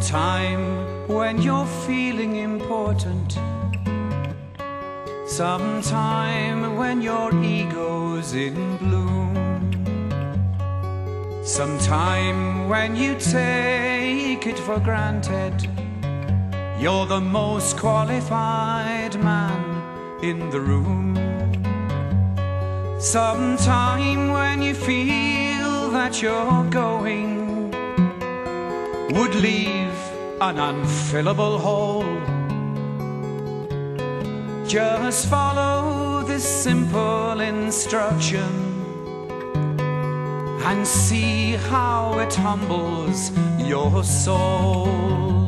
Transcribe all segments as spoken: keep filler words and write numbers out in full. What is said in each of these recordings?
Sometime when you're feeling important, sometime when your ego's in bloom, sometime when you take it for granted you're the most qualified man in the room, sometime when you feel that you're going would leave an unfillable hole. Just follow this simple instruction and see how it humbles your soul.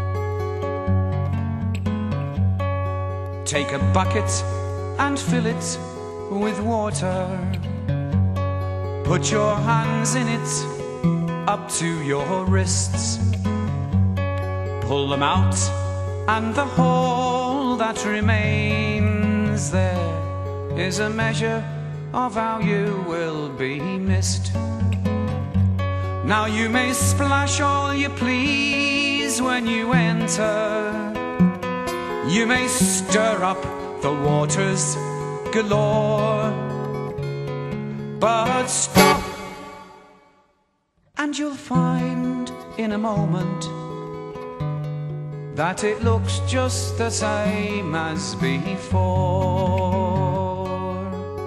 Take a bucket and fill it with water. Put your hands in it up to your wrists. Pull them out and the hole that remains there is a measure of how you will be missed. Now you may splash all you please when you enter, you may stir up the waters galore, but stop and you'll find in a moment that it looks just the same as before.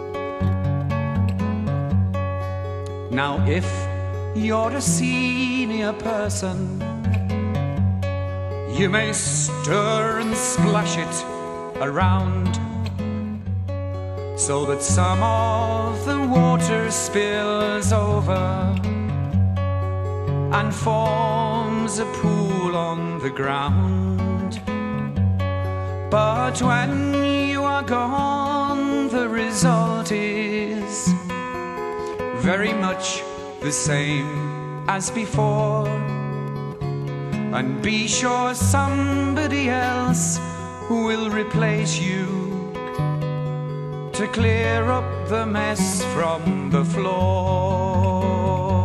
Now if you're a senior person, you may stir and splash it around so that some of the water spills over and forms a pool on the ground. But when you are gone, the result is very much the same as before. And be sure somebody else will replace you to clear up the mess from the floor.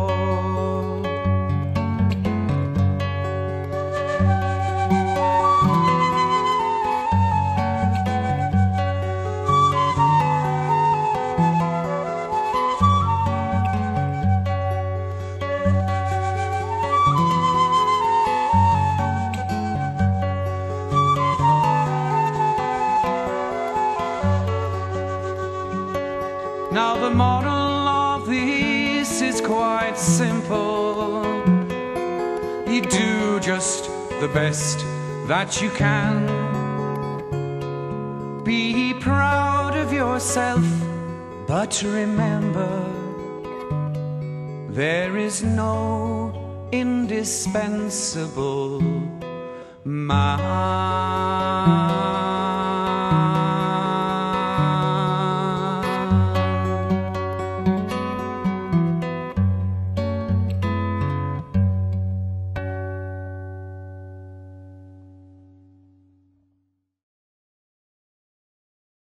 Now the moral of this is quite simple. You do just the best that you can. Be proud of yourself, but remember, there is no indispensable man.